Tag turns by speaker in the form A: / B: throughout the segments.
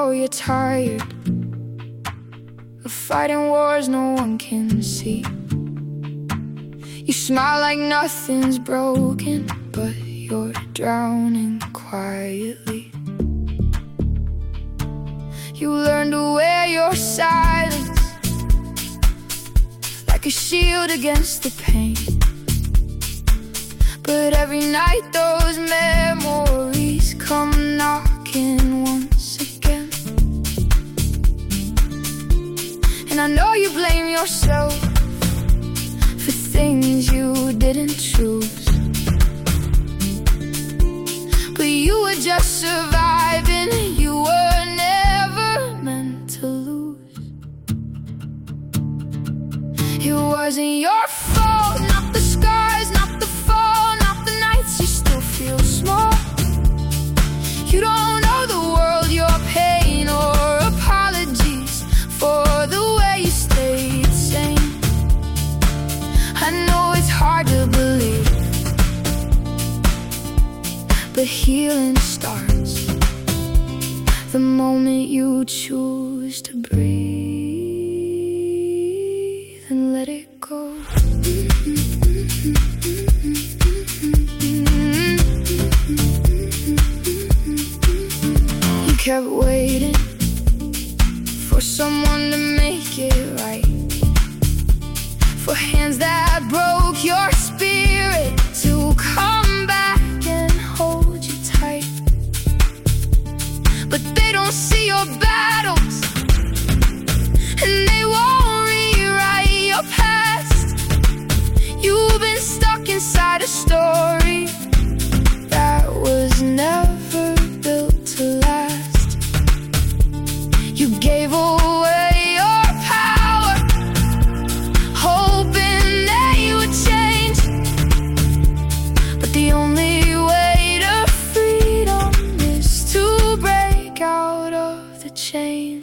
A: know you're tired of fighting wars no one can see. You smile like nothing's broken, but you're drowning quietly. You learn to wear your silence like a shield against the pain. But every night those memories come knocking once again. And I know you blame yourself for things you didn't choose, but you were just surviving. You were never meant to lose. It wasn't your fault, not the scars, not the fall, not the nights you still feel small. You don't know the world your pain or apologies for the way you stayed sane. I know it's hard to believe, but healing starts the moment you choose to breathe and let it go. You kept waiting for someone to make it right, for hands that broke your spirit to come back and hold you tight. But they don't see your battles, and they won't rewrite your past. You've been stuck inside a story that was never built to last. You gave away your power, hoping that you would change. But the only way to freedom is to break out of the chains.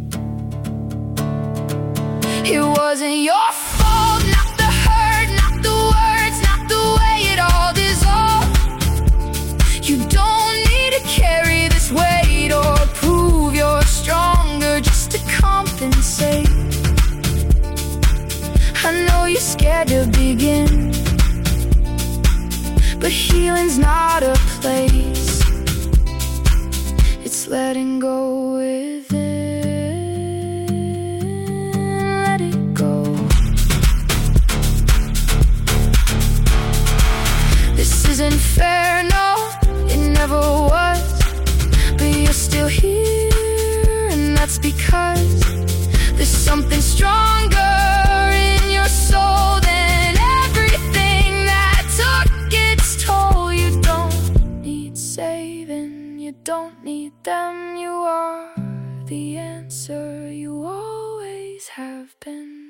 A: It wasn't your fault, not the hurt, not the words, not the way it all dissolved. You don't need to carry this weight or prove you're stronger just to compensate. I know you're scared to begin, but healing's not a place, it's letting go within. Let it go. This isn't fair, no, it never was. But you're still here, and that's because there's something stronger in your soul than everything that took its toll. You don't need saving, you don't need them. You are the answer, you always have been.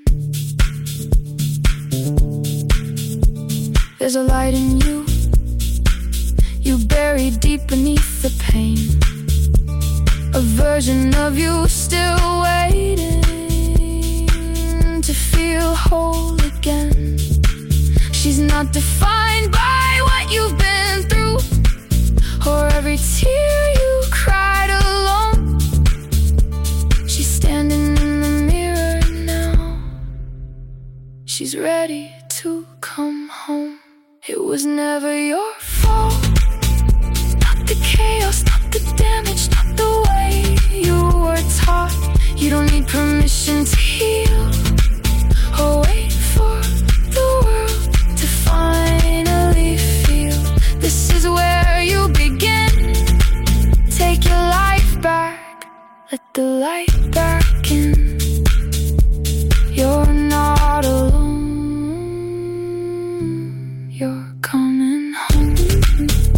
A: There's a light in you, you buried deep beneath the pain. A version of you still waiting to feel whole again. She's not defined by what you've been through or every tear you cried alone. She's standing in the mirror now, she's ready to come home. It was never your fault, not the chaos, not the damage, not the way you were taught. You don't need permission to heal or wait for the world to finally feel. This is where you begin. Take your life back, let the light back in. You're not alone, you're coming home.